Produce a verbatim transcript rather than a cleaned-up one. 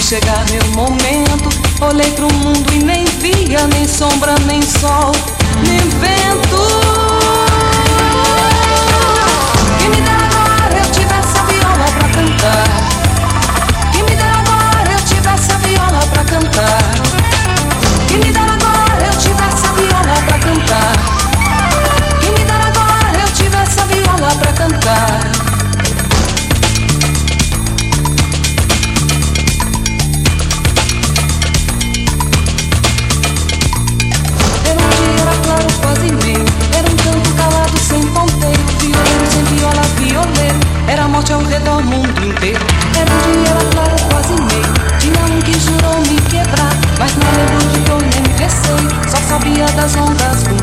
chegar meu momento, olhei pro mundo e nem via nem sombra, nem sol, nem vento. Que me dera agora eu tivesse a viola pra cantar. Que me dera agora eu tivesse a viola pra cantar. Que me dera agora eu tivesse a viola pra cantar. Que me dera agora eu tivesse a viola pra cantar. Era a morte ao redor do mundo inteiro. Era um dia, era claro, quase meio. Tinha um que jurou me quebrar, mas não lembro de dor nem receio. Só sabia das ondas do